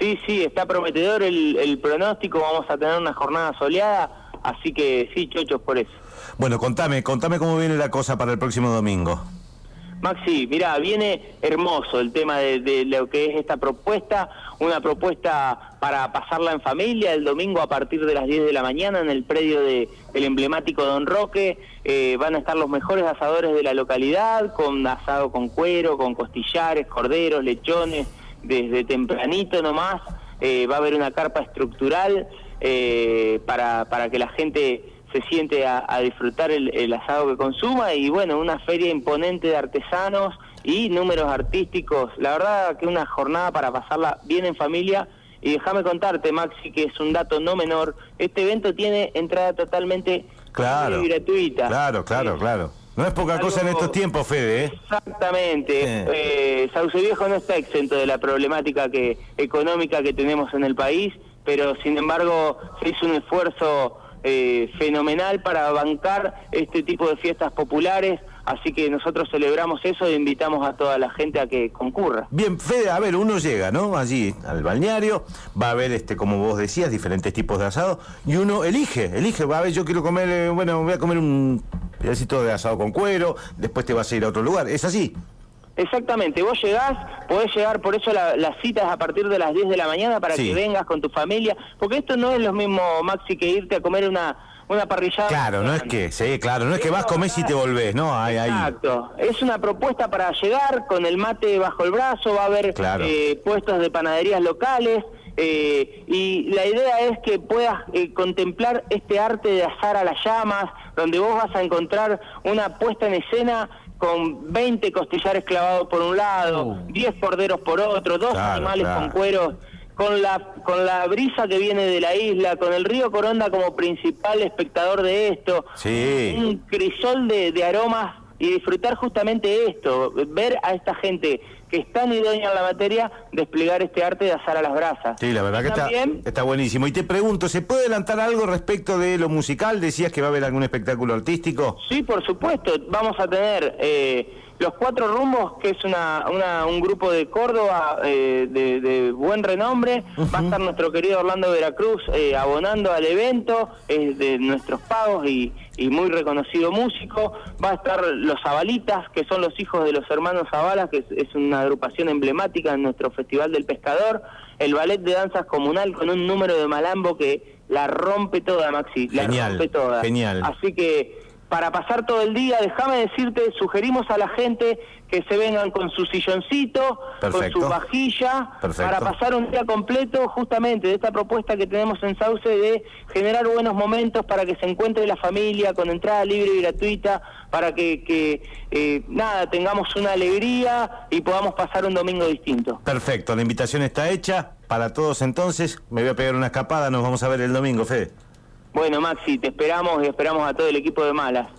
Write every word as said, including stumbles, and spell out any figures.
Sí, sí, está prometedor el, el pronóstico, vamos a tener una jornada soleada, así que sí, chochos por eso. Bueno, contame, contame cómo viene la cosa para el próximo domingo. Maxi, mirá, viene hermoso el tema de, de lo que es esta propuesta, una propuesta para pasarla en familia el domingo a partir de las diez de la mañana en el predio de, del emblemático Don Roque. Eh, van a estar los mejores asadores de la localidad, con asado con cuero, con costillares, corderos, lechones, desde tempranito nomás. Eh, va a haber una carpa estructural eh, para, para que la gente se siente a, a disfrutar el, el asado que consuma, y bueno, una feria imponente de artesanos y números artísticos. La verdad que una jornada para pasarla bien en familia. Y déjame contarte, Maxi, que es un dato no menor, este evento tiene entrada totalmente claro, gratuita. Claro, claro, eh, claro. No es poca algo, cosa en estos tiempos, Fede, ¿eh? Exactamente. Eh. Eh, Sauce Viejo no está exento de la problemática que económica que tenemos en el país, pero sin embargo se hizo un esfuerzo Eh, fenomenal para bancar este tipo de fiestas populares, así que nosotros celebramos eso e invitamos a toda la gente a que concurra. Bien, Fede, a ver, uno llega, ¿no? Allí al balneario, va a ver, este, como vos decías, diferentes tipos de asado, y uno elige, elige, va a ver, yo quiero comer, eh, bueno, voy a comer un pedacito de asado con cuero, después te vas a ir a otro lugar, ¿es así? Exactamente, vos llegás, podés llegar, por eso la, las citas a partir de las diez de la mañana para sí. que vengas con tu familia, porque esto no es lo mismo, Maxi, que irte a comer una, una parrillada. Claro, no es que, sí, claro, no es que vas, comés y te volvés, ¿no? Ahí, ahí. Exacto, es una propuesta para llegar con el mate bajo el brazo, va a haber claro. eh, puestos de panaderías locales, eh, y la idea es que puedas eh, contemplar este arte de asar a las llamas, donde vos vas a encontrar una puesta en escena con veinte costillares clavados por un lado, uh. diez corderos por otro, dos claro, animales claro. con cueros, con la con la brisa que viene de la isla, con el río Coronda como principal espectador de esto, sí. un crisol de, de aromas, y disfrutar justamente esto, ver a esta gente que es tan idónea en la materia, desplegar este arte de asar a las brasas. Sí, la verdad que también, está, está buenísimo. Y te pregunto, ¿se puede adelantar algo respecto de lo musical? ¿Decías que va a haber algún espectáculo artístico? Sí, por supuesto. Vamos a tener eh, Los Cuatro Rumbos, que es una, una un grupo de Córdoba eh, de, de buen renombre. Uh-huh. Va a estar nuestro querido Orlando Veracruz eh, abonando al evento, es de nuestros pagos y, y muy reconocido músico. Va a estar Los Zabalitas, que son los hijos de los hermanos Zavala, que es, es una agrupación emblemática en nuestro Festival del Pescador. El ballet de danzas comunal con un número de malambo que la rompe toda, Maxi, la genial, rompe toda. Genial. Así que para pasar todo el día, déjame decirte, sugerimos a la gente que se vengan con su silloncito, perfecto, con su vajilla, perfecto, para pasar un día completo justamente de esta propuesta que tenemos en Sauce de generar buenos momentos para que se encuentre la familia con entrada libre y gratuita, para que, que eh, nada, tengamos una alegría y podamos pasar un domingo distinto. Perfecto, la invitación está hecha para todos entonces, me voy a pegar una escapada, nos vamos a ver el domingo, Fede. Bueno, Maxi, te esperamos y esperamos a todo el equipo de Malas.